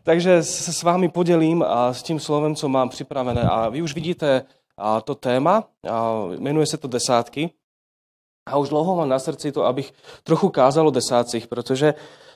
Takže se s vámi podělím s tím slovem, co mám připravené. A vy už vidíte to téma, jmenuje se to desátky. A už dlouho mám na srdci to, abych trochu kázal o desátcích, protože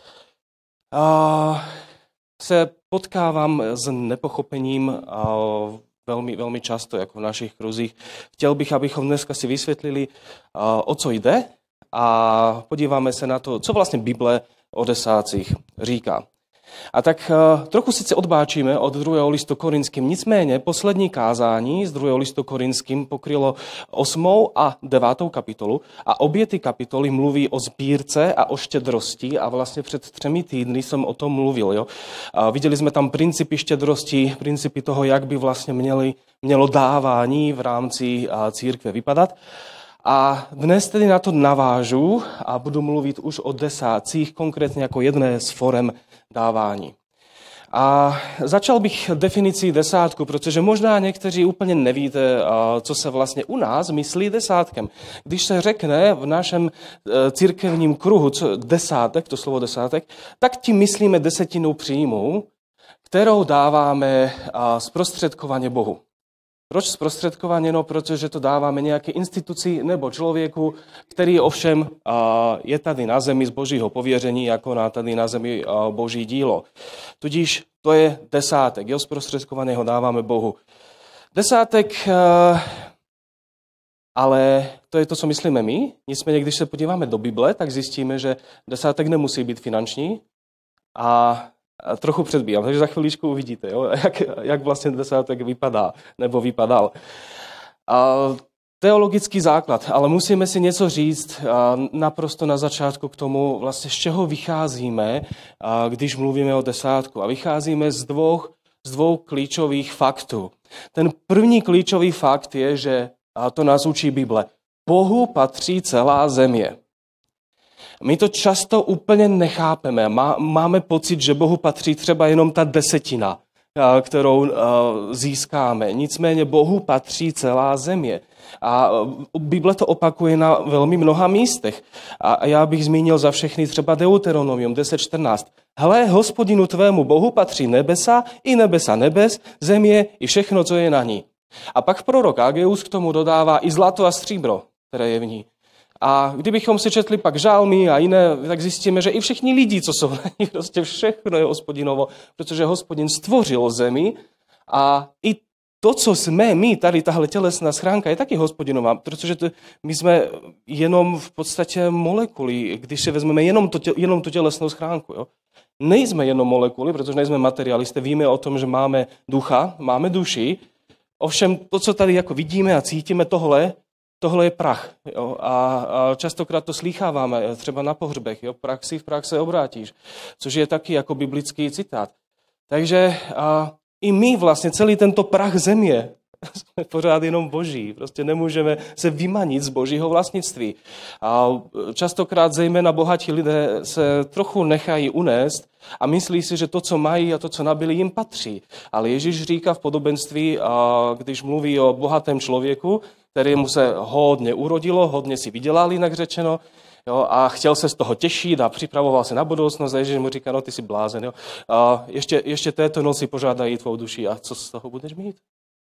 se potkávám s nepochopením velmi, velmi často, jako v našich kruzích. Chtěl bych, abychom dneska si vysvětlili, o co jde a podíváme se na to, co vlastně Bible o desátcích říká. A tak trochu sice odbáčíme od 2. listu Korinským, nicméně poslední kázání z 2. listu Korinským pokrylo 8. a 9. kapitolu a obě ty kapitoly mluví o sbírce a o štědrosti a vlastně před 3 týdny jsem o tom mluvil. Jo? Viděli jsme tam principy štědrosti, principy toho, jak by vlastně mělo dávání v rámci církve vypadat. A dnes tedy na to navážu a budu mluvit už o desátcích, konkrétně jako jedné z forem dávání. A začal bych definicí desátku, protože možná někteří úplně nevíte, co se vlastně u nás myslí desátkem. Když se řekne v našem církevním kruhu desátek, to slovo desátek, tak tím myslíme desetinu příjmu, kterou dáváme zprostředkovaně Bohu. Proč zprostředkovaně? No, protože to dáváme nějaké instituci nebo člověku, který ovšem je tady na zemi z božího pověření, jako tady na zemi boží dílo. Tudíž to je desátek, jo, zprostředkovaně ho dáváme Bohu. Desátek, ale to je to, co myslíme my. Nicméně, když se podíváme do Bible, tak zjistíme, že desátek nemusí být finanční a trochu předbíjám, takže za chviličku uvidíte, jo, jak vlastně desátek vypadá, nebo vypadal. Teologický základ, ale musíme si něco říct naprosto na začátku k tomu, vlastně z čeho vycházíme, když mluvíme o desátku. A vycházíme z dvou klíčových faktů. Ten první klíčový fakt je, že to nás učí Bible. Bohu patří celá země. My to často úplně nechápeme. Máme pocit, že Bohu patří třeba jenom ta desetina, kterou získáme. Nicméně Bohu patří celá země. A Bible to opakuje na velmi mnoha místech. A já bych zmínil za všechny třeba Deuteronomium 10.14. Hle, Hospodinu tvému Bohu patří nebesa i nebesa nebes, země i všechno, co je na ní. A pak prorok Ageus k tomu dodává i zlato a stříbro, které je v ní. A kdybychom si četli pak žálmy a jiné, tak zjistíme, že i všichni lidi, co jsou na ní, prostě všechno je Hospodinovo, protože Hospodin stvořil zemi a i to, co jsme my, tady tahle tělesná schránka, je taky Hospodinová, protože my jsme jenom v podstatě molekuly, když si vezmeme jenom tu tělesnou schránku. Jo? Nejsme jenom molekuly, protože nejsme materialisté, víme o tom, že máme ducha, máme duši, ovšem to, co tady jako vidíme a cítíme, tohle je prach. Jo? A častokrát to slýcháváme, třeba na pohřbech. Jo? V prach se obrátíš, což je taky jako biblický citát. Takže i my vlastně celý tento prach země jsme pořád jenom boží. Prostě nemůžeme se vymanit z božího vlastnictví. A častokrát zejména bohatí lidé se trochu nechají unést a myslí si, že to, co mají a to, co nabili, jim patří. Ale Ježíš říká v podobenství, když mluví o bohatém člověku, kterému se hodně urodilo, hodně si vydělal, jinak řečeno, jo, a chtěl se z toho těšit a připravoval se na budoucnost a Ježíš mu říká, no ty jsi blázen. Jo. A ještě této noci požádají tvou duši a co z toho budeš mít?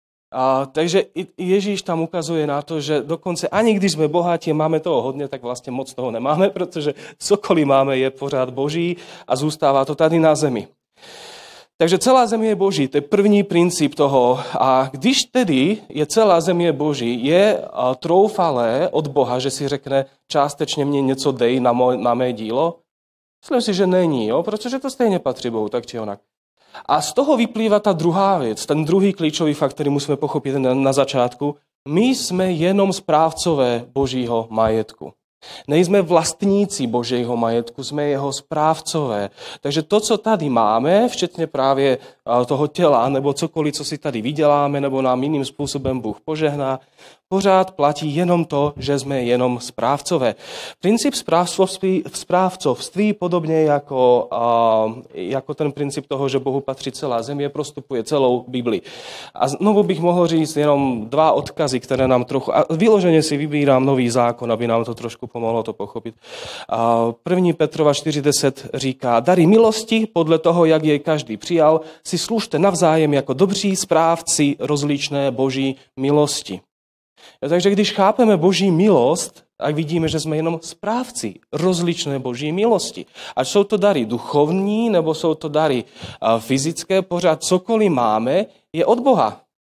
Takže Ježíš tam ukazuje na to, že dokonce ani když jsme bohatí a máme toho hodně, tak vlastně moc toho nemáme, protože cokoliv máme je pořád boží a zůstává to tady na zemi. Takže celá země je boží, to je první princip toho. A když tedy je celá země boží, je troufalé od Boha, že si řekne, částečně mě něco dej na mé dílo? Myslím si, že není, jo? Protože to stejně patří Bohu, tak či onak. A z toho vyplývá ta druhá věc, ten druhý klíčový fakt, který musíme pochopit na začátku. My jsme jenom správcové božího majetku. Nejsme vlastníci božího majetku, jsme jeho správcové. Takže to, co tady máme, včetně právě toho těla, nebo cokoliv, co si tady vyděláme, nebo nám jiným způsobem Bůh požehná, pořád platí jenom to, že jsme jenom správcové. Princip správcovství, podobně jako ten princip toho, že Bohu patří celá země, prostupuje celou Bibli. A znovu bych mohl říct jenom 2 odkazy, které nám trochu... A vyloženě si vybírám Nový zákon, aby nám to trošku pomohlo to pochopit. 1. Petrova 4.10 říká, dary milosti, podle toho, jak jej každý přijal, si služte navzájem jako dobří správci rozličné boží milosti. Takže když chápeme boží milost, tak vidíme, že jsme jenom správci rozličné boží milosti. Ať jsou to dary duchovní, nebo jsou to dary fyzické, pořád cokoliv máme, je od Boha.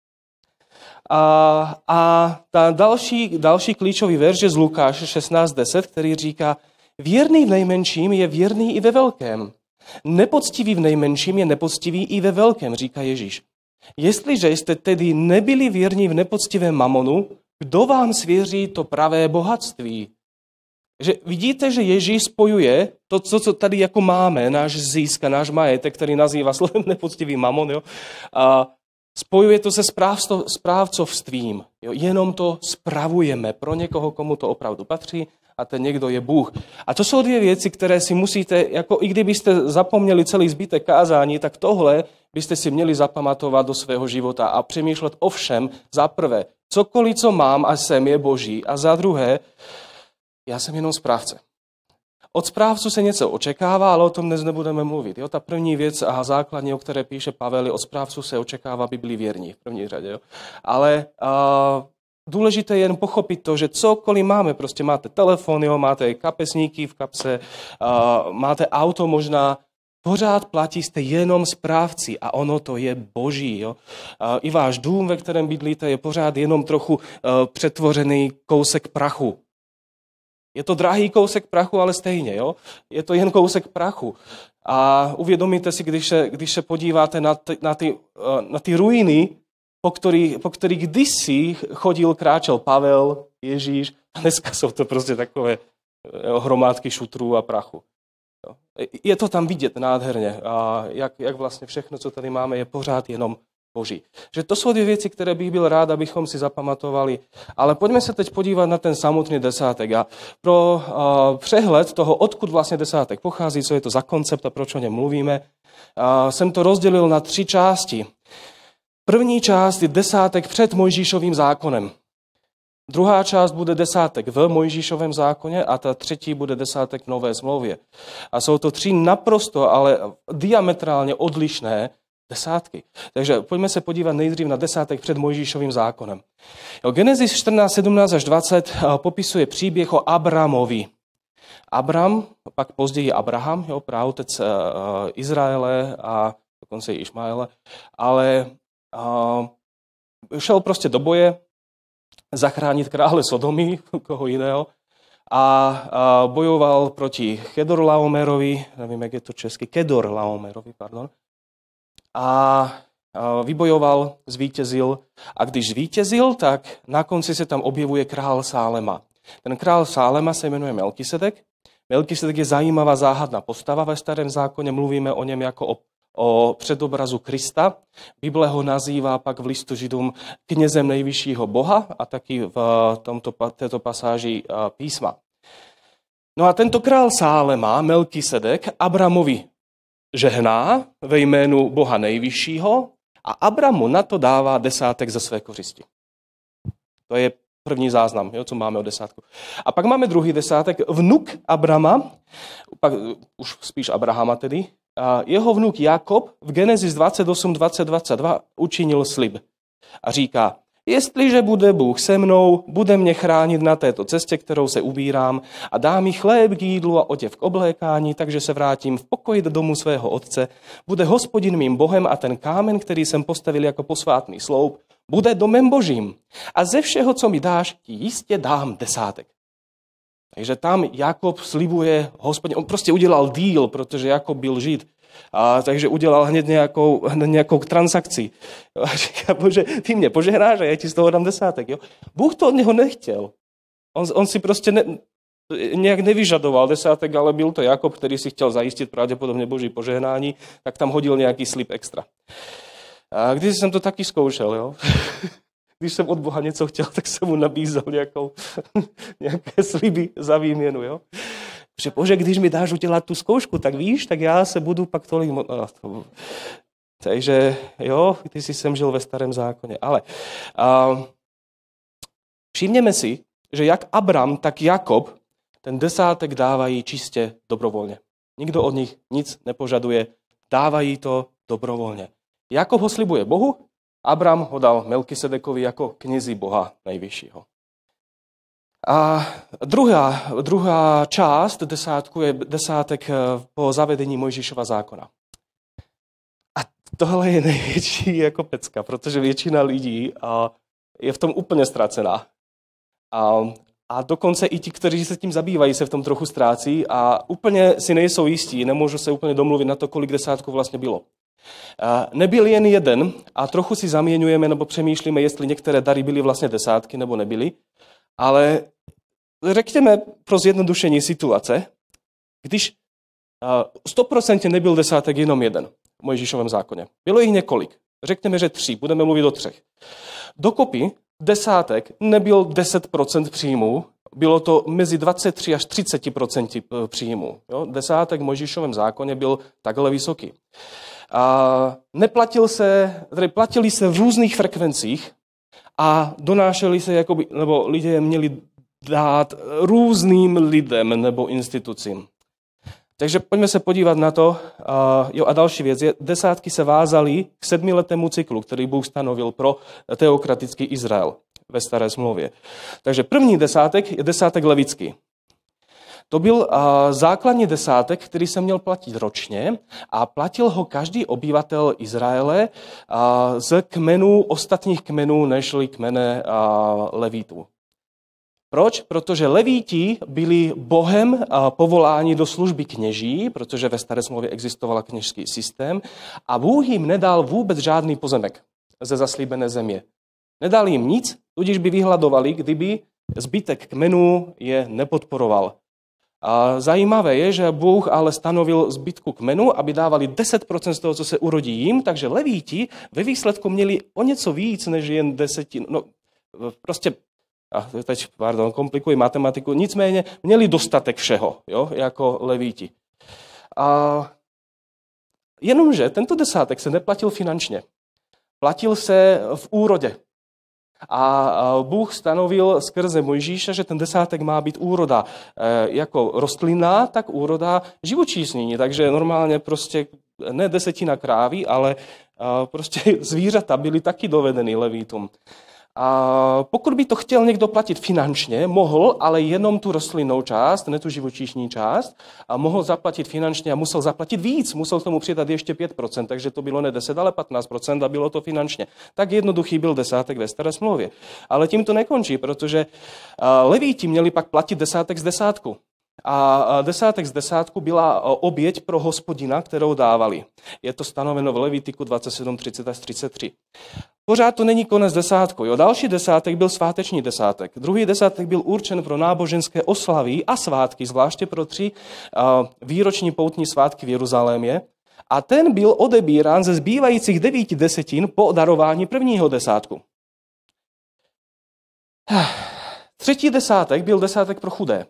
A ta další klíčový verš je z Lukáše 16.10, který říká, věrný v nejmenším je věrný i ve velkém. Nepoctivý v nejmenším je nepoctivý i ve velkém, říká Ježíš. Jestliže jste tedy nebyli věrní v nepoctivém mamonu, kdo vám svěří to pravé bohatství? Že vidíte, že Ježíš spojuje to, co tady jako máme, náš zisk a náš majetek, který nazývá slovem nepoctivý mamon, jo? A spojuje to se správcovstvím. Jo? Jenom to spravujeme pro někoho, komu to opravdu patří, a ten někdo je Bůh. A to jsou 2 věci, které si musíte, jako i kdybyste zapomněli celý zbytek kázání, tak tohle byste si měli zapamatovat do svého života a přemýšlet o všem. Za prvé, cokoliv, co mám a jsem, je Boží. A za druhé, já jsem jenom správce. Od správců se něco očekává, ale o tom dnes nebudeme mluvit. Jo? Ta první věc a základní, o které píše Pavel, od správců se očekává, aby byli věrní v první řadě. Jo? Ale důležité je jen pochopit to, že cokoliv máme, prostě máte telefon, jo, máte kapesníky v kapse, máte auto možná, pořád platí, jste jenom správci a ono to je Boží. Jo. I váš dům, ve kterém bydlíte, je pořád jenom trochu přetvořený kousek prachu. Je to drahý kousek prachu, ale stejně. Jo. Je to jen kousek prachu. A uvědomíte si, když se podíváte na ty ruiny, po který kdysi kráčel Pavel, Ježíš, a dneska jsou to prostě takové hromádky šutrů a prachu. Je to tam vidět nádherně, a jak vlastně všechno, co tady máme, je pořád jenom Boží. Že to jsou 2 věci, které bych byl rád, abychom si zapamatovali. Ale pojďme se teď podívat na ten samotný desátek. A pro přehled toho, odkud vlastně desátek pochází, co je to za koncept a proč o něm mluvíme, jsem to rozdělil na 3 části. První část je desátek před Mojžíšovým zákonem. Druhá část bude desátek v Mojžíšovém zákoně a ta třetí bude desátek v Nové smlouvě. A jsou to 3 naprosto, ale diametrálně odlišné desátky. Takže pojďme se podívat nejdřív na desátek před Mojžíšovým zákonem. Genesis 14, 17 až 20 popisuje příběh o Abramovi. Abram, pak později Abraham, praotec Izraele a dokonce i Išmaele, ale šel prostě do boje zachránit krále Sodomy, koho jiného, a bojoval proti Kedorlaomerovi, nevím, jak je to česky, Kedorlaomerovi, pardon, a vybojoval, zvítězil, a když zvítězil, tak na konci se tam objevuje král Sálema. Ten král Sálema se jmenuje Melkisedek. Melkisedek je zajímavá záhadná postava ve Starém zákoně, mluvíme o něm jako o předobrazu Krista. Bible ho nazývá pak v listu Židům knězem nejvyššího Boha a taky v této pasáži písma. No a tento král Sálema, Melkisedek, Abramovi žehná ve jménu Boha nejvyššího a Abramu na to dává desátek ze své kořisti. To je první záznam, co máme o desátku. A pak máme druhý desátek, vnuk Abrama, pak už spíš Abrahama tedy, a jeho vnuk Jakob v Genesis 28, 20, 22 učinil slib a říká, jestliže bude Bůh se mnou, bude mě chránit na této cestě, kterou se ubírám a dá mi chléb k jídlu a oděv k oblékání, takže se vrátím v pokoji do domu svého otce, bude Hospodin mým Bohem a ten kámen, který jsem postavil jako posvátný sloup, bude domem Božím. A ze všeho, co mi dáš, ti jistě dám desátek. Takže tam Jakob slibuje Hospodin, on prostě udělal deal, protože Jakob byl Žid, takže udělal hned nějakou transakci. A říká, Bože, ty mě požehnáš a já ti z toho dám desátek. Jo? Bůh to od něho nechtěl. On si prostě nějak nevyžadoval desátek, ale byl to Jakob, který si chtěl zajistit pravděpodobně Boží požehnání, tak tam hodil nějaký slib extra. A když jsem to taky zkoušel, jo. Když jsem od Boha něco chtěl, tak jsem mu nabízel nějaké sliby za výměnu, jo. Že Bože, když mi dáš udělat tu zkoušku, tak víš, tak já se budu pak tolik... Takže jo, ty jsi jsem žil ve starém zákoně. Ale všimněme si, že jak Abram, tak Jakob ten desátek dávají čistě dobrovolně. Nikdo od nich nic nepožaduje, dávají to dobrovolně. Jakob ho slibuje Bohu, Abram ho dal Melkisedekovi jako knězi Boha nejvyššího. A druhá část desátku je desátek po zavedení Mojžíšova zákona. A tohle je největší jako pecka, protože většina lidí je v tom úplně ztracená. A dokonce i ti, kteří se tím zabývají, se v tom trochu ztrácí a úplně si nejsou jistí, nemůžu se úplně domluvit na to, kolik desátků vlastně bylo. Nebyl jen jeden a trochu si zaměňujeme nebo přemýšlíme, jestli některé dary byly vlastně desátky nebo nebyly, ale řekněme pro zjednodušení situace, když 100% nebyl desátek jenom jeden v Mojžíšovém zákoně. Bylo jich několik. Řekněme, že 3. Budeme mluvit o 3. Dokopy desátek nebyl 10% příjmů, bylo to mezi 23 až 30% příjmů. Jo? Desátek v Mojžíšovém zákoně byl takhle vysoký. Platili se v různých frekvencích a donášeli se, nebo lidé je měli dát různým lidem nebo institucím. Takže pojďme se podívat na to. A další věc je, desátky se vázaly k 7letému cyklu, který Bůh stanovil pro teokratický Izrael ve Staré smlouvě. Takže první desátek je desátek levický. To byl základní desátek, který se měl platit ročně a platil ho každý obyvatel Izraele z kmenů, ostatních kmenů, nežli kmene Levítů. Proč? Protože Levíti byli Bohem povoláni do služby kněží, protože ve Staré smlouvě existoval kněžský systém a Bůh jim nedal vůbec žádný pozemek ze zaslíbené země. Nedal jim nic, tudíž by vyhladovali, kdyby zbytek kmenů je nepodporoval. A zajímavé je, že Bůh ale stanovil zbytku kmenu, aby dávali 10% z toho, co se urodí jim, takže Levíti ve výsledku měli o něco víc, než jen 10. No, prostě, komplikuji matematiku, nicméně měli dostatek všeho, jo, jako Levíti. Jenomže tento desátek se neplatil finančně. Platil se v úrodě. A Bůh stanovil skrze Mojžíše, že ten desátek má být úroda jako rostlinná, tak úroda živočíšní. Takže normálně prostě ne 10 krávy, ale prostě zvířata byly taky dovedeny Levítům. A pokud by to chtěl někdo platit finančně, mohl, ale jenom tu rostlinnou část, ne tu živočišní část, a mohl zaplatit finančně a musel zaplatit víc, musel tomu přidat ještě 5%, takže to bylo ne 10, ale 15% a bylo to finančně. Tak jednoduchý byl desátek ve Staré smlouvě. Ale tím to nekončí, protože Levíti měli pak platit desátek z desátku. A desátek z desátku byla oběť pro Hospodina, kterou dávali. Je to stanoveno v Levitiku 27, 30 až 33. Pořád to není konec desátku. Jo. Další desátek byl sváteční desátek. Druhý desátek byl určen pro náboženské oslavy a svátky, zvláště pro 3 výroční poutní svátky v Jeruzalémě. A ten byl odebírán ze zbývajících 9 desetin po darování prvního desátku. Třetí desátek byl desátek pro chudé.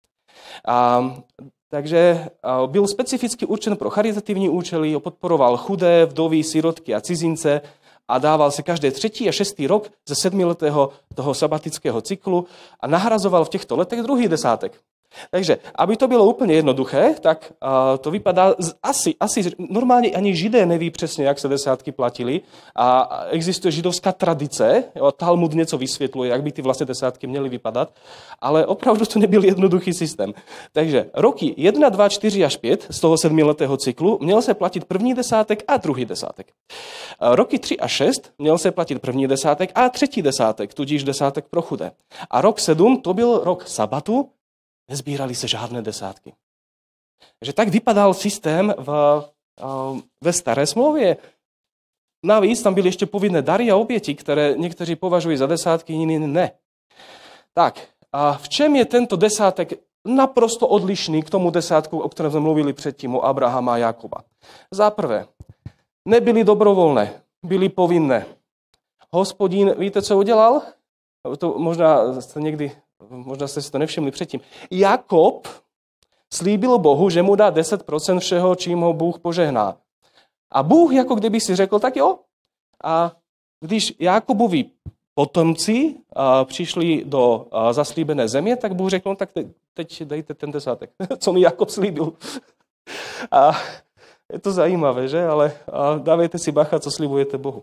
Takže byl specificky určen pro charitativní účely, podporoval chudé, vdovy, sirotky a cizince a dával se každé 3. a 6. rok ze 7letého toho sabatického cyklu a nahrazoval v těchto letech druhý desátek. Takže, aby to bylo úplně jednoduché, tak to vypadá asi normálně ani Židé neví přesně, jak se desátky platily a existuje židovská tradice, jo, Talmud něco vysvětluje, jak by ty vlastně desátky měly vypadat, ale opravdu to nebyl jednoduchý systém. Takže roky 1, 2, 4 až 5 z toho 7letého cyklu měl se platit první desátek a druhý desátek. Roky 3 a 6 měl se platit první desátek a třetí desátek, tudíž desátek pro chudé. A rok 7 to byl rok sabatu, nezbírali se žádné desátky. Takže tak vypadal systém ve Staré smlouvě. Navíc tam byly ještě povinné dary a oběti, které někteří považují za desátky, jiní ne. Tak, a v čem je tento desátek naprosto odlišný k tomu desátku, o kterém jsme mluvili předtím, u Abrahama a Jakoba? Za prvé, nebyly dobrovolné, byly povinné. Hospodin, víte, co udělal? To možná jste si to nevšimli předtím. Jakob slíbil Bohu, že mu dá 10% všeho, čím ho Bůh požehná. A Bůh jako kdyby si řekl, tak jo. A když Jakobovi potomci přišli do zaslíbené země, tak Bůh řekl, tak teď dejte ten 10, co mi Jakob slíbil. A je to zajímavé, že? Ale dávejte si bacha, co slibujete Bohu.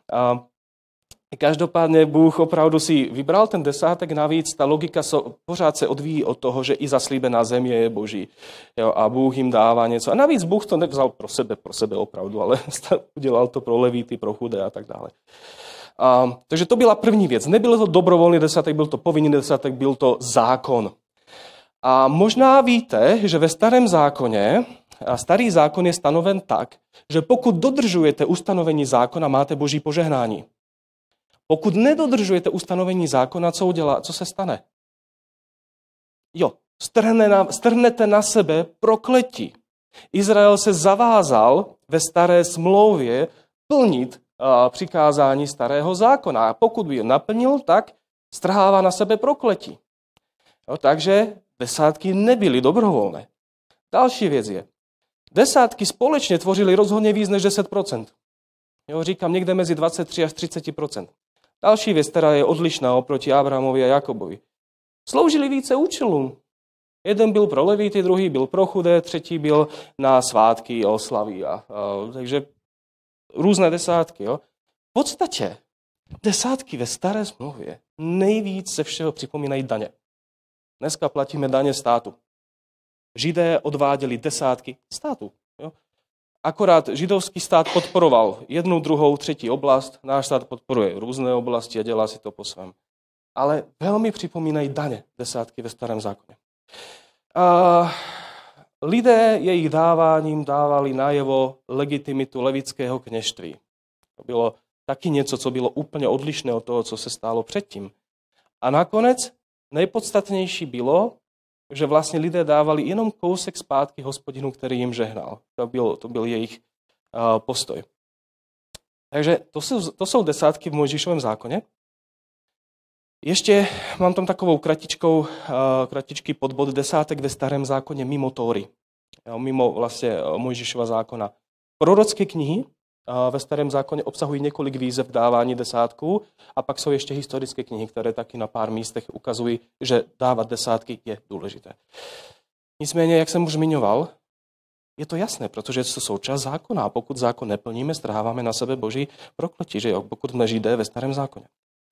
Každopádně Bůh opravdu si vybral ten 10, navíc ta logika pořád se odvíjí od toho, že i zaslíbená země je Boží. Jo, a Bůh jim dává něco. A navíc Bůh to nevzal pro sebe opravdu, ale udělal to pro levity, pro chudé a tak dále. Takže to byla první věc. Nebyl to dobrovolný 10, byl to povinný 10, byl to zákon. A možná víte, že ve starém zákoně, starý zákon je stanoven tak, že pokud dodržujete ustanovení zákona, máte Boží požehnání. Pokud nedodržujete ustanovení zákona, co se stane? Jo, strhnete na sebe prokletí. Izrael se zavázal ve staré smlouvě plnit přikázání starého zákona. A pokud by je naplnil, tak strhává na sebe prokletí. Jo, takže 10 nebyly dobrovolné. Další věc je, 10 společně tvořily rozhodně víc než 10%. Jo, říkám někde mezi 23 až 30%. Další věc, která je odlišná oproti Abrahamovi a Jakobovi. Sloužili více účelům. Jeden byl pro levity, druhý byl pro chudé, třetí byl na svátky, oslavy. Takže různé 10. Jo. V podstatě 10 ve staré smlouvě nejvíc ze všeho připomínají daně. Dneska platíme daně státu. Židé odváděli 10 státu. Jo. Akorát židovský stát podporoval jednu, druhou, třetí oblast, náš stát podporuje různé oblasti a dělá si to po svém. Ale velmi připomínají daně 10 ve starém zákoně. Lidé jejich dáváním dávali najevo legitimitu levického kněžství. To bylo taky něco, co bylo úplně odlišné od toho, co se stálo předtím. A nakonec nejpodstatnější bylo, že vlastně lidé dávali jenom kousek zpátky Hospodinu, který jim žehnal. To byl jejich postoj. Takže to jsou 10 v Mojžíšovém zákoně. Ještě mám tam takovou kratičký podbod 10 ve starém zákoně mimo Tóry. Mimo vlastně Mojžíšova zákona. Prorocké knihy ve starém zákoně obsahují několik výzev dávání 10 a pak jsou ještě historické knihy, které taky na pár místech ukazují, že dávat 10 je důležité. Nicméně, jak jsem už zmiňoval, je to jasné, protože to součást zákona a pokud zákon neplníme, strháváme na sebe Boží prokletí, že jo, pokud jsme Židé ve starém zákoně.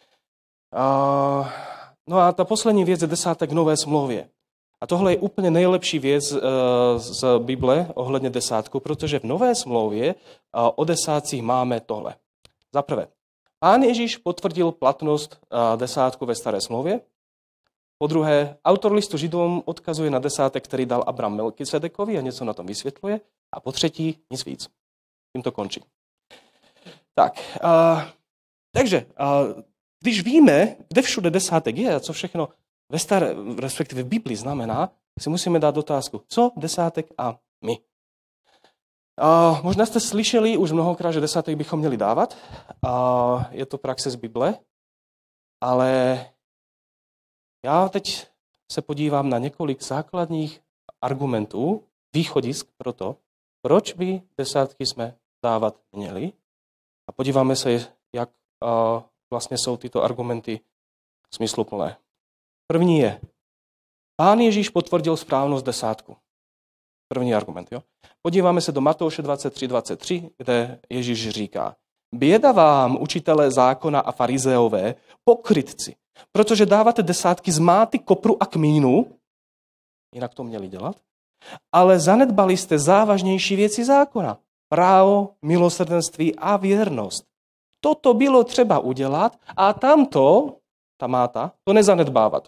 No a ta poslední věc je 10 v nové smlouvě. A tohle je úplně nejlepší věc z Bible ohledně 10, protože v nové smlouvě o 10 máme tohle. Za prvé, Pán Ježíš potvrdil platnost 10 ve staré smlouvě. Po druhé, autor listu Židům odkazuje na 10, který dal Abraham Melkisedekovi a něco na tom vysvětluje. A po třetí, nic víc. Tím to končí. Tak, takže, když víme, kde všude 10 je a co všechno respektive v Biblii znamená, si musíme dát otázku, co 10 a my. Možná jste slyšeli už mnohokrát, že 10 bychom měli dávat. Je to praxe z Bible, ale já teď se podívám na několik základních argumentů, východisk pro to, proč by 10 jsme dávat měli. A podíváme se, jak vlastně jsou tyto argumenty smysluplné. První je, Pán Ježíš potvrdil správnost 10. První argument. Jo? Podíváme se do Matouše 23:23, kde Ježíš říká, běda vám, učitelé zákona a farizeové, pokrytci, protože dáváte 10 z máty, kopru a kmínu, jinak to měli dělat, ale zanedbali jste závažnější věci zákona, právo, milosrdenství a věrnost. Toto bylo třeba udělat a tamto, ta máta, to nezanedbávat.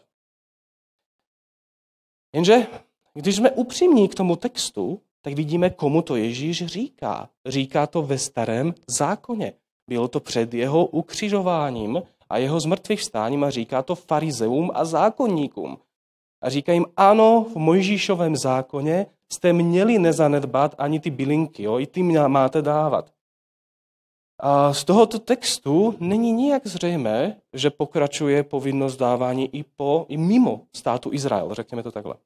Jenže, když jsme upřímní k tomu textu, tak vidíme, komu to Ježíš říká. Říká to ve starém zákoně. Bylo to před jeho ukřižováním a jeho zmrtvých vstáním a říká to farizeům a zákonníkům. A říká jim, ano, v Mojžíšovém zákoně jste měli nezanedbat ani ty bylinky, jo, i ty máte dávat. A z tohoto textu není nijak zřejmé, že pokračuje povinnost dávání i mimo státu Izrael, řekněme to takhle.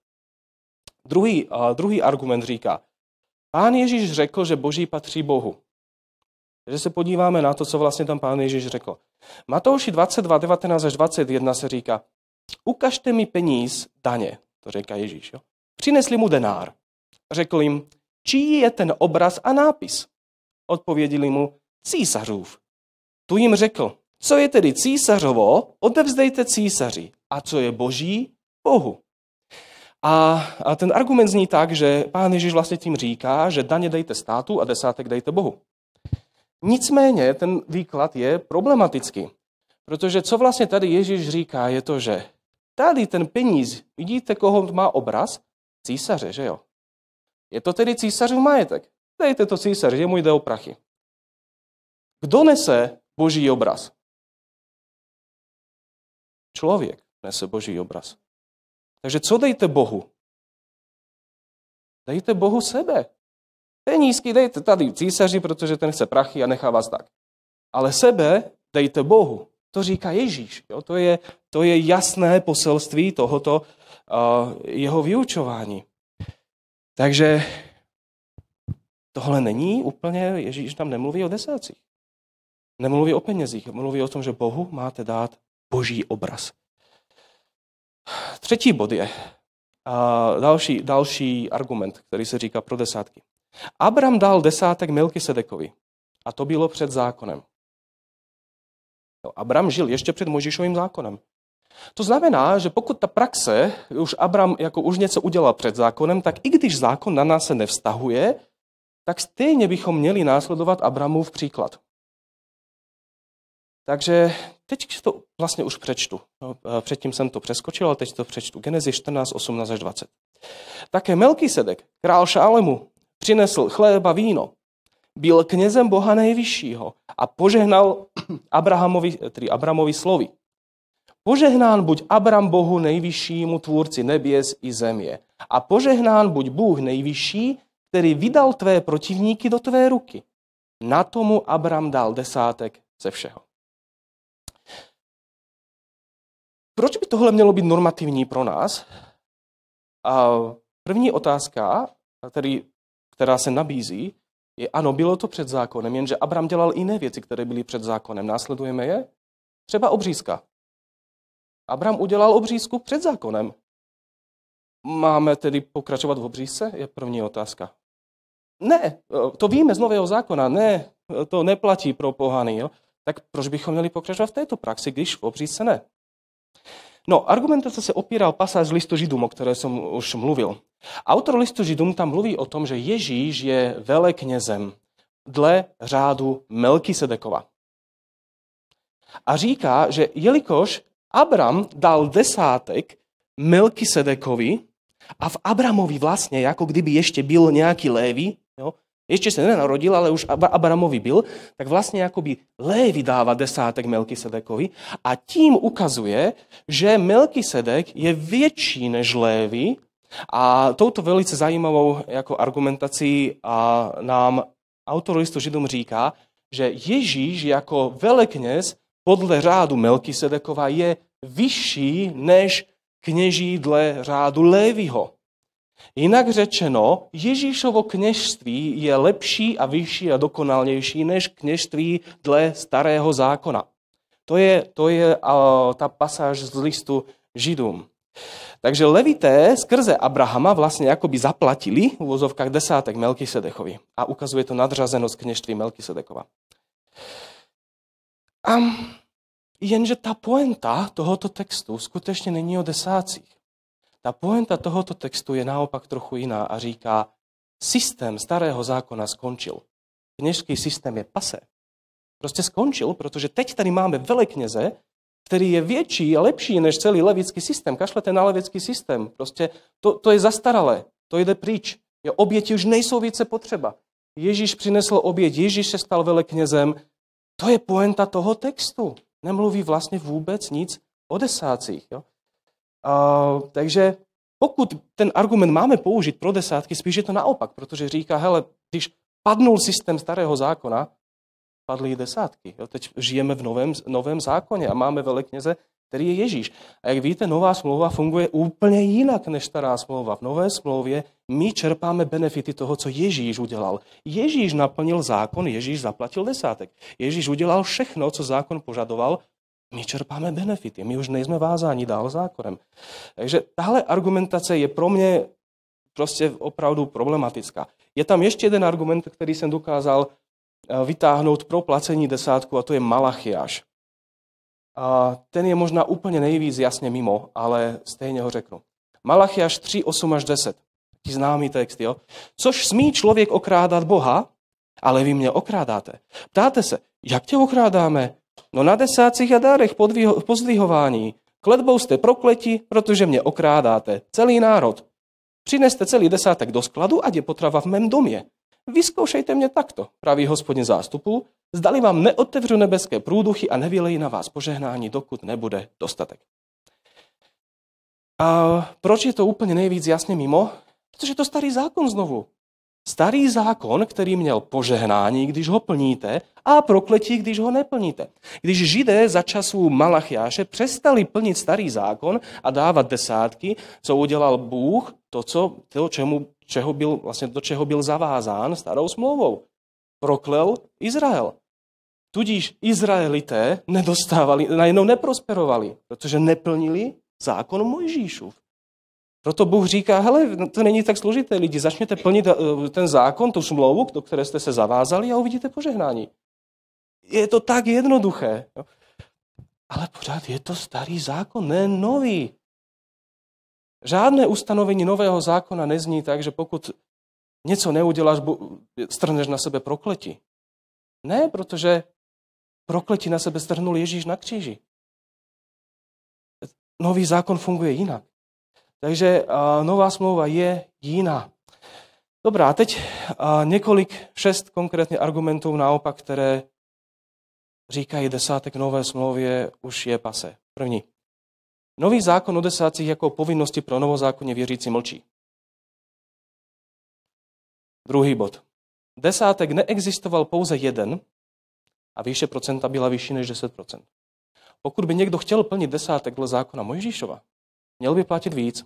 Druhý argument říká, Pán Ježíš řekl, že Boží patří Bohu. Takže se podíváme na to, co vlastně tam Pán Ježíš řekl. Matouši 22, 19 až 21 se říká, ukažte mi peníz daně, to říká Ježíš. Jo? Přinesli mu denár. Řekl jim, čí je ten obraz a nápis? Odpověděli mu, císařův. Tu jim řekl, co je tedy císařovo, odevzdejte císaři, a co je boží, Bohu. A ten argument zní tak, že Pán Ježíš vlastně tím říká, že daně dejte státu a desátek dejte Bohu. Nicméně ten výklad je problematický, protože co vlastně tady Ježíš říká, je to, že tady ten peníz, vidíte, koho má obraz? Císaře, že jo? Je to tedy císařův majetek. Dejte to císaři, jemu jde o prachy. Kdo nese boží obraz? Člověk nese boží obraz. Takže co dejte Bohu? Dejte Bohu sebe. Penízky dejte tady císaři, protože ten chce prachy a nechá vás tak. Ale sebe dejte Bohu. To říká Ježíš. Jo? To je jasné poselství tohoto jeho vyučování. Takže tohle není úplně, Ježíš tam nemluví o desátcích. Nemluví o penězích, mluví o tom, že Bohu máte dát boží obraz. Třetí bod je další argument, který se říká pro desátky. Abram dal desátek Melkisedekovi a to bylo před zákonem. Abram žil ještě před Mojžíšovým zákonem. To znamená, že pokud ta praxe, už Abram už něco udělal před zákonem, tak i když zákon na nás se nevztahuje, tak stejně bychom měli následovat Abramův příklad. Takže teď to vlastně už přečtu. Předtím jsem to přeskočil, ale teď to přečtu. Genesis 14, 18 až 20. Také Melkisedek, král Šálemu, přinesl chléb a víno. Byl knězem Boha nejvyššího a požehnal Abrahamovi slovy. Požehnán buď Abram Bohu nejvyššímu, tvůrci neběs i země. A požehnán buď Bůh nejvyšší, který vydal tvé protivníky do tvé ruky. Na tomu Abram dal desátek ze všeho. Proč by tohle mělo být normativní pro nás? První otázka, která se nabízí, je ano, bylo to před zákonem, jenže Abram dělal jiné věci, které byly před zákonem. Následujeme je? Třeba obřízka. Abram udělal obřízku před zákonem. Máme tedy pokračovat v obřízce? Je první otázka. Ne, to víme z Nového zákona, ne, to neplatí pro pohany. Jo? Tak proč bychom měli pokračovat v této praxi, když v obřízce ne? No, argumentace se opíral pasáž z listu Židům, o které jsem už mluvil. Autor listu Židům tam mluví o tom, že Ježíš je veleknězem dle řádu Melkisedekova. A říká, že jelikož Abram dal desátek Melkisedekovi a v Abramovi vlastně, jako kdyby ještě byl nějaký Lévi, jo, ještě se nenarodil, ale už Abramovi byl, tak vlastně jakoby Lévi dává desátek Melkisedekovi a tím ukazuje, že Melkisedek je větší než Lévi a touto velice zajímavou jako argumentací nám autor listu Židům říká, že Ježíš jako velekněz podle řádu Melkisedekova je vyšší než kněží dle řádu Léviho. Jinak řečeno, Ježíšovo kněžství je lepší a vyšší a dokonalnější než kněžství dle starého zákona. To je ta pasáž z listu Židům. Takže Levité skrze Abrahama vlastně jakoby zaplatili v uvozovkách desátek Melkisedekovi. A ukazuje to nadřazenost kněžství Melkisedekova. Jenže ta pointa tohoto textu skutečně není o desátcích. Ta pointa tohoto textu je naopak trochu jiná a říká, systém starého zákona skončil. Kněžský systém je pasé. Prostě skončil, protože teď tady máme velekněze, který je větší a lepší než celý levický systém. Kašlete na levický systém. Prostě to je zastaralé, to jde pryč. Oběti už nejsou více potřeba. Ježíš přinesl oběť, Ježíš se stal veleknězem. To je pointa toho textu. Nemluví vlastně vůbec nic o desátcích. Jo? Takže pokud ten argument máme použít pro desátky, spíš je to naopak, protože říká, hele, když padnul systém starého zákona, padly desátky. Jo, teď žijeme v novém zákoně a máme velekněze, který je Ježíš. A jak víte, nová smlouva funguje úplně jinak než stará smlouva. V nové smlouvě my čerpáme benefity toho, co Ježíš udělal. Ježíš naplnil zákon, Ježíš zaplatil desátek. Ježíš udělal všechno, co zákon požadoval, my čerpáme benefity, my už nejsme vázáni dál zákonem. Takže tahle argumentace je pro mě prostě opravdu problematická. Je tam ještě jeden argument, který jsem dokázal vytáhnout pro placení desátku, a to je Malachiáš. A ten je možná úplně nejvíc jasně mimo, ale stejně ho řeknu. Malachiáš 3, 8 až 10. Taký známý text, jo? Což smí člověk okrádat Boha, ale vy mě okrádáte. Ptáte se, jak tě okrádáme? No na desátcích a dárech pozdvihování. Kletbou jste prokleti, protože mě okrádáte. Celý národ. Přineste celý desátek do skladu, ať je potrava v mém domě. Vyzkoušejte mě takto, praví Hospodin zástupů, zdali vám neotevřu nebeské průduchy a nevylejí na vás požehnání, dokud nebude dostatek. A proč je to úplně nejvíc jasně mimo? Protože je to starý zákon znovu. Starý zákon, který měl požehnání, když ho plníte, a prokletí, když ho neplníte. Když Židé za časů Malachiáše přestali plnit starý zákon a dávat desátky, co udělal Bůh, do čeho byl zavázán starou smlouvou. Proklel Izrael. Tudíž Izraelité nedostávali, najednou neprosperovali, protože neplnili zákon Mojžíšův. Proto Bůh říká, hele, to není tak složité, lidi, začněte plnit ten zákon, tu smlouvu, do které jste se zavázali a uvidíte požehnání. Je to tak jednoduché. Ale pořád je to starý zákon, ne nový. Žádné ustanovení nového zákona nezní tak, že pokud něco neuděláš, strhneš na sebe prokletí. Ne, protože prokletí na sebe strhnul Ježíš na kříži. Nový zákon funguje jinak. Takže nová smlouva je jiná. Dobrá, teď několik, 6 konkrétně argumentů naopak, které říkají desátek nové smlouvě už je pase. První. Nový zákon o desátcích jako povinnosti pro novozákonně věřící mlčí. Druhý bod. Desátek neexistoval pouze jeden a výše procenta byla vyšší než 10%. Pokud by někdo chtěl plnit desátek dle zákona Mojžíšova, měl by platit víc.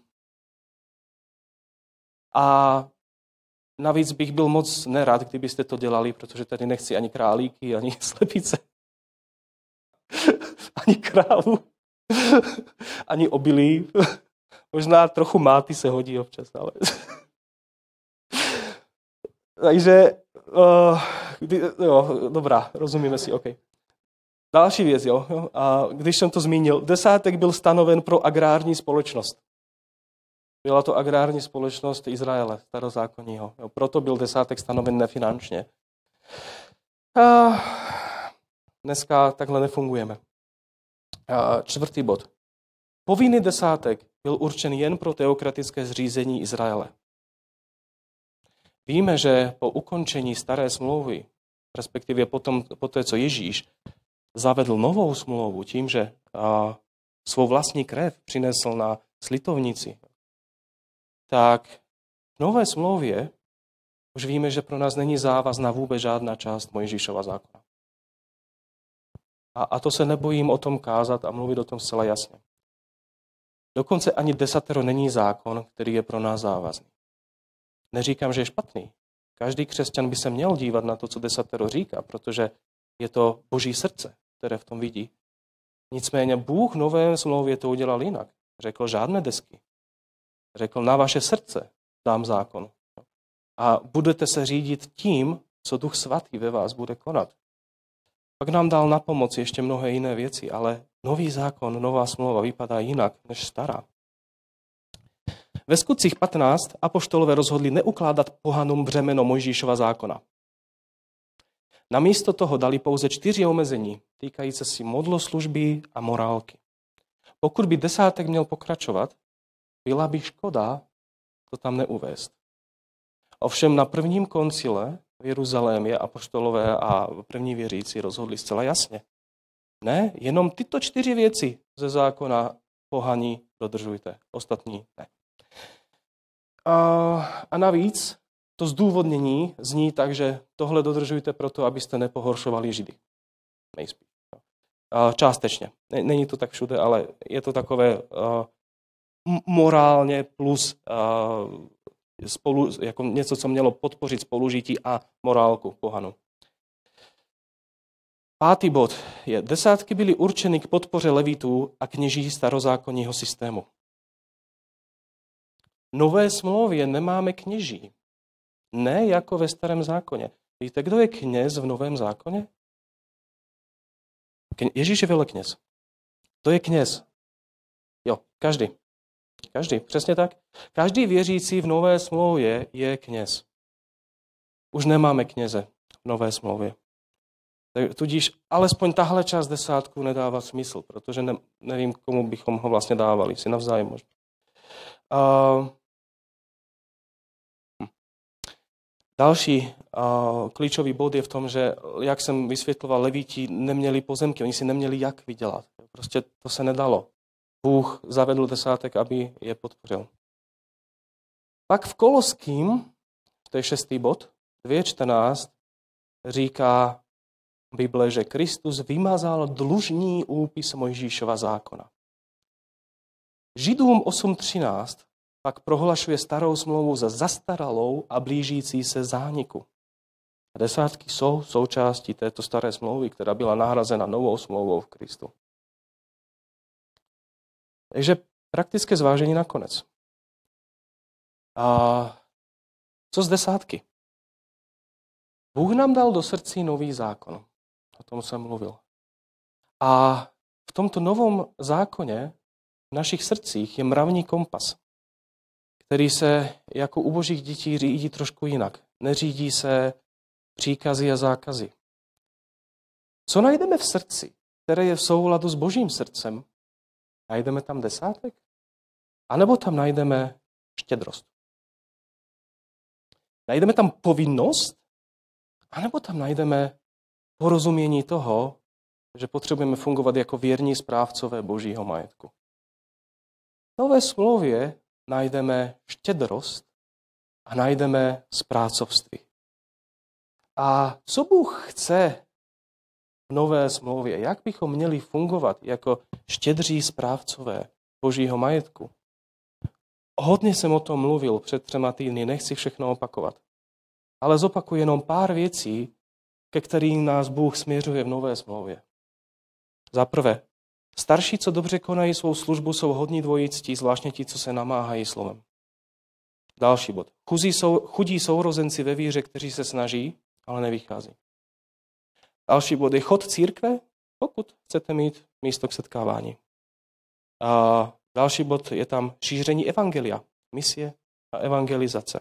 A navíc bych byl moc nerad, kdybyste to dělali, protože tady nechci ani králíky, ani slepice, ani krávu, ani obilí. Možná trochu máty se hodí občas, ale... Takže, jo, dobrá, rozumíme si, OK. Další věc, jo. A když jsem to zmínil, desátek byl stanoven pro agrární společnost. Byla to agrární společnost Izraele, starozákonního. Jo, proto byl desátek stanoven nefinančně. A dneska takhle nefungujeme. A čtvrtý bod. Povinný desátek byl určen jen pro teokratické zřízení Izraele. Víme, že po ukončení staré smlouvy, respektive po té, co Ježíš zavedl novou smlouvu tím, že svou vlastní krev přinesl na slitovnici, tak v nové smlouvě už víme, že pro nás není závazná vůbec žádná část Mojžíšova zákona. A to se nebojím o tom kázat a mluvit o tom zcela jasně. Dokonce ani desatero není zákon, který je pro nás závazný. Neříkám, že je špatný. Každý křesťan by se měl dívat na to, co desatero říká, protože je to Boží srdce, které v tom vidí. Nicméně Bůh v nové smlouvě to udělal jinak. Řekl žádné desky. Řekl, na vaše srdce dám zákon. A budete se řídit tím, co Duch Svatý ve vás bude konat. Pak nám dal na pomoc ještě mnohé jiné věci, ale nový zákon, nová smlouva vypadá jinak než stará. Ve Skutcích 15 apoštolové rozhodli neukládat pohanům břemeno Mojžíšova zákona. Namísto toho dali pouze 4 omezení, týkající se modloslužby a morálky. Pokud by desátek měl pokračovat, byla by škoda to tam neuvést. Ovšem na prvním koncile v Jeruzalémě apoštolové a první věřící rozhodli zcela jasně. Ne, jenom tyto 4 věci ze zákona pohaní dodržujte, ostatní ne. A navíc to zdůvodnění zní tak, že tohle dodržujte proto, abyste nepohoršovali Židy. Nejspíš. Částečně. Není to tak všude, ale je to takové morálně plus jako něco, co mělo podpořit spolužití a morálku pohanu. 5. bod je, desátky byly určeny k podpoře levitů a kněží starozákonního systému. V Nové smlouvě nemáme kněží. Ne jako ve Starém zákoně. Víte, kdo je kněz v Novém zákoně? Ježíš je velekněz. To je kněz. Jo, každý. Každý, přesně tak. Každý věřící v Nové smlouvě je kněz. Už nemáme kněze v Nové smlouvě. Tudíž alespoň tahle část desátku nedává smysl, protože nevím, komu bychom ho vlastně dávali, si navzájem možná. Další klíčový bod je v tom, že, jak jsem vysvětloval, levíti neměli pozemky, oni si neměli jak vydělat. Prostě to se nedalo. Bůh zavedl desátek, aby je podpořil. Pak v Koloským, to je 6. bod, 2.14, říká Bible, že Kristus vymazal dlužný úpis Mojžíšova zákona. Židům 8.13 pak prohlašuje starou smlouvu za zastaralou a blížící se zániku. A desátky jsou součástí této staré smlouvy, která byla nahrazena novou smlouvou v Kristu. Takže praktické zvážení nakonec. A co z desátky? Bůh nám dal do srdcí nový zákon. O tom jsem mluvil. A v tomto novém zákoně v našich srdcích je mravní kompas, který se jako u božích dětí řídí trošku jinak. Neřídí se příkazy a zákazy. Co najdeme v srdci, které je v souladu s božím srdcem? Najdeme tam desátek? A nebo tam najdeme štědrost? Najdeme tam povinnost? A nebo tam najdeme porozumění toho, že potřebujeme fungovat jako věrní správcové božího majetku? V Nové smlouvě najdeme štědrost a najdeme sprácovství. A co Bůh chce v Nové smlouvě? Jak bychom měli fungovat jako štědří správcové božího majetku? Hodně jsem o tom mluvil před 3 týdny, nechci všechno opakovat. Ale zopakuji jenom pár věcí, ke kterým nás Bůh směřuje v Nové smlouvě. Za prvé, starší, co dobře konají svou službu, jsou hodní dvojictí, zvláštně ti, co se namáhají slovem. Další bod. Chudí sourozenci ve víře, kteří se snaží, ale nevychází. Další bod je chod církve, pokud chcete mít místo k setkávání. A další bod je tam šíření evangelia, misie a evangelizace.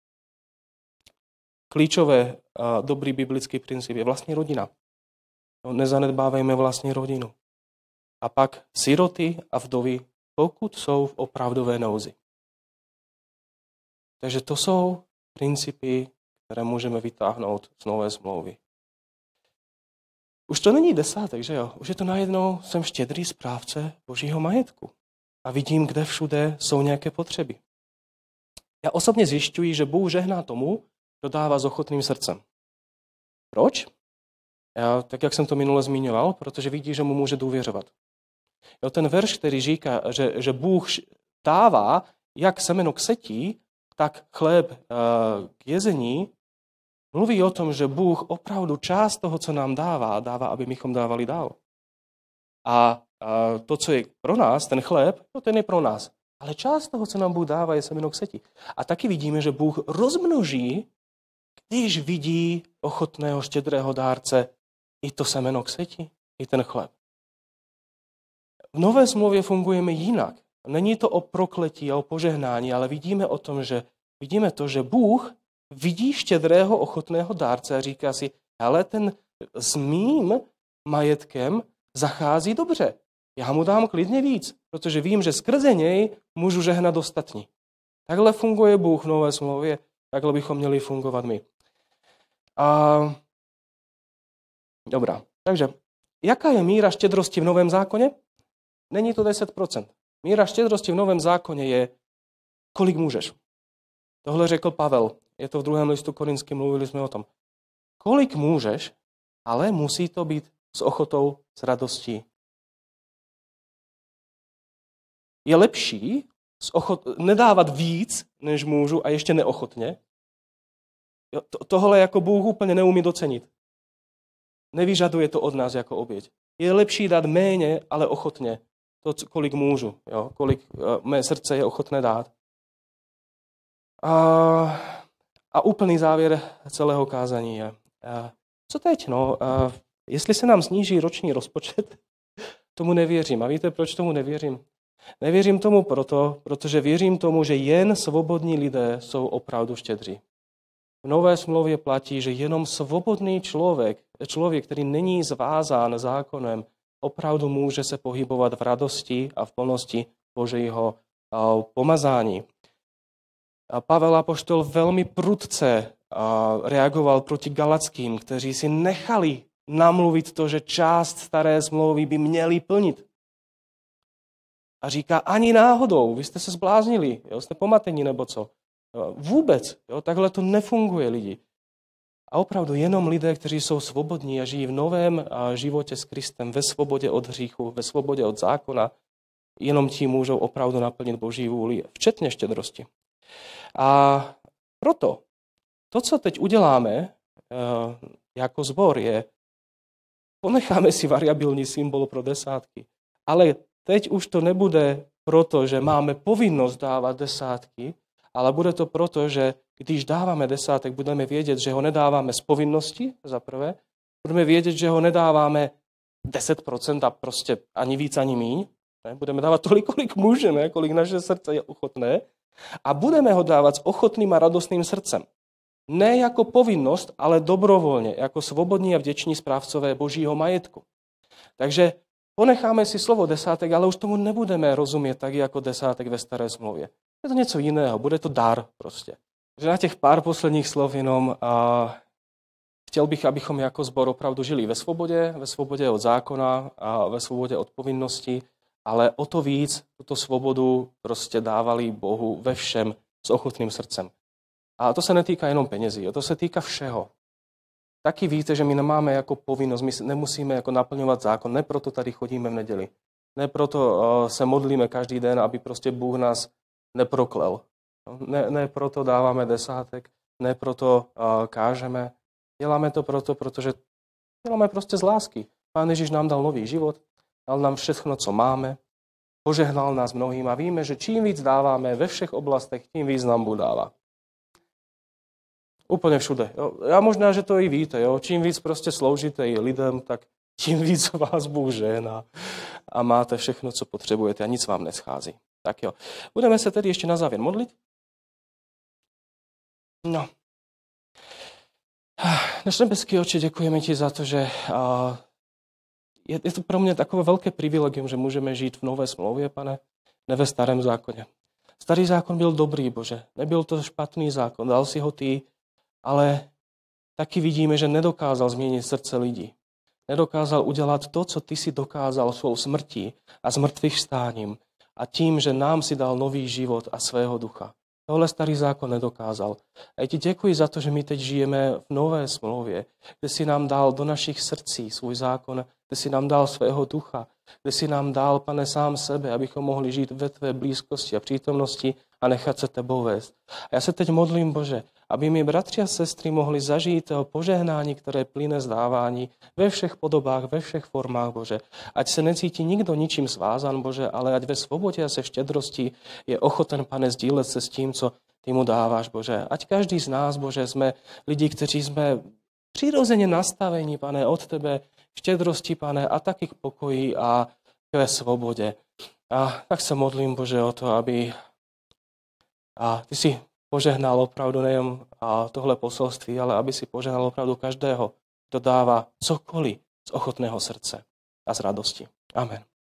Klíčové dobrý biblický princip je vlastní rodina. Nezanedbávejme vlastní rodinu. A pak siroty a vdovy, pokud jsou v opravdové nouzi. Takže to jsou principy, které můžeme vytáhnout z Nové smlouvy. Už to není desátek, že jo? Už je to najednou, jsem štědrý správce božího majetku. A vidím, kde všude jsou nějaké potřeby. Já osobně zjišťuji, že Bůh žehná tomu, kdo dává s ochotným srdcem. Proč? Tak jak jsem to minule zmiňoval, protože vidí, že mu může důvěřovat. Jo, ten verš, který říká, že Bůh dává jak semeno k setí, tak chléb k jezení, mluví o tom, že Bůh opravdu část toho, co nám dává, aby mychom dávali dál. A to, co je pro nás, ten chléb, ten je pro nás. Ale část toho, co nám Bůh dává, je semeno k seti. A taky vidíme, že Bůh rozmnoží, když vidí ochotného štědrého dárce i to semeno k seti, i ten chléb. V Nové smlouvě fungujeme jinak. Není to o prokletí a o požehnání, ale vidíme to, že Bůh vidí štědrého ochotného dárce a říká si, ale ten s mým majetkem zachází dobře. Já mu dám klidně víc, protože vím, že skrze něj můžu žehnat ostatní. Takhle funguje Bůh v Nové smlouvě, takhle bychom měli fungovat my. Dobrá, takže jaká je míra štědrosti v Novém zákoně? Není to 10%. Míra štědrosti v Novém zákoně je, kolik můžeš. Tohle řekl Pavel je to v 2. listu Korinským, mluvili jsme o tom. Kolik můžeš, ale musí to být s ochotou, s radostí. Je lepší nedávat víc, než můžu a ještě neochotně. Tohle jako Bůh úplně neumí docenit. Nevyžaduje to od nás jako oběť. Je lepší dát méně, ale ochotně. To, kolik můžu, jo? Kolik mé srdce je ochotné dát. A úplný závěr celého kázání je, co teď? Jestli se nám sníží roční rozpočet, tomu nevěřím. A víte, proč tomu nevěřím? Nevěřím tomu protože věřím tomu, že jen svobodní lidé jsou opravdu štědří. V Nové smlouvě platí, že jenom svobodný člověk, který není zvázán zákonem, opravdu může se pohybovat v radosti a v plnosti Božího pomazání. Pavel apoštol velmi prudce reagoval proti Galackým, kteří si nechali namluvit to, že část staré smlouvy by měli plnit. A říká, ani náhodou, vy jste se zbláznili, jo, jste pomatení nebo co. Vůbec, jo, takhle to nefunguje lidi. A opravdu jenom lidé, kteří jsou svobodní a žijí v novém životě s Kristem, ve svobodě od hříchu, ve svobodě od zákona, jenom ti můžou opravdu naplnit Boží vůli, včetně štědrosti. A proto to, co teď uděláme jako sbor, je, ponecháme si variabilní symbol pro desátky, ale teď už to nebude proto, že máme povinnost dávat desátky, ale bude to proto, že když dáváme desátek, budeme vědět, že ho nedáváme z povinnosti, za prvé. Budeme vědět, že ho nedáváme 10% a prostě ani víc, ani míň. Ne? Budeme dávat tolik, kolik můžeme, kolik naše srdce je ochotné. A budeme ho dávat s ochotným a radostným srdcem. Ne jako povinnost, ale dobrovolně, jako svobodní a vděční správcové Božího majetku. Takže ponecháme si slovo desátek, ale už tomu nebudeme rozumět tak jako desátek ve staré smlouvě. Je to něco jiného, bude to dar prostě. Takže na těch pár posledních slov jenom chtěl bych, abychom jako sbor opravdu žili ve svobodě od zákona a ve svobodě od povinnosti, ale o to víc tuto svobodu prostě dávali Bohu ve všem s ochotným srdcem. A to se netýká jenom penězí, to se týká všeho. Taky víte, že my nemáme jako povinnost, my nemusíme jako naplňovat zákon, ne proto tady chodíme v neděli. Ne proto se modlíme každý den, aby prostě Bůh nás neproklel. Ne proto dáváme desátek, ne proto kážeme. Děláme to protože děláme prostě z lásky. Pán Ježíš nám dal nový život, dal nám všechno, co máme, požehnal nás mnohým a víme, že čím víc dáváme ve všech oblastech, tím víc nám Bůh dává. Úplně všude. Jo. Já možná, že to i víte. Jo. Čím víc prostě sloužíte i lidem, tak tím víc vás Bůh žehná a máte všechno, co potřebujete a nic vám neschází. Tak jo. Budeme se tedy ještě na závěr modlit. No. Náš nebeský Otče, děkujeme ti za to, že je to pro mě takové velké privilegium, že můžeme žít v nové smlouvě, Pane, ne ve starém zákoně. Starý zákon byl dobrý, Bože. Nebyl to špatný zákon, dal si ho ty, ale taky vidíme, že nedokázal změnit srdce lidí. Nedokázal udělat to, co ty si dokázal svou smrtí a zmrtvých vstáním a tím, že nám si dal nový život a svého ducha. Tohle starý zákon nedokázal. A já ti děkuji za to, že my teď žijeme v nové smlouvě, kde si nám dal do našich srdcí svůj zákon, kde si nám dal svého ducha, kde si nám dal, Pane, sám sebe, abychom mohli žít ve tvé blízkosti a přítomnosti a nechat se tebou vést. A já se teď modlím, Bože, aby mi bratři a sestry mohli zažít toho požehnání, které plyne z dávání ve všech podobách, ve všech formách, Bože. Ať se necítí nikdo ničím svázan, Bože, ale ať ve svobodě a se štědrosti je ochoten, Pane, sdílet se s tím, co ty mu dáváš, Bože. Ať každý z nás, Bože, jsme lidi, kteří jsme přirozeně nastavení, Pane, od tebe štědrosti, Pane, a taky k pokoji a ke svobodě. A tak se modlím, Bože, o to, aby ty si požehnal opravdu nejen tohle poselství, ale aby si požehnal opravdu každého, kdo dává cokoliv z ochotného srdce a z radosti. Amen.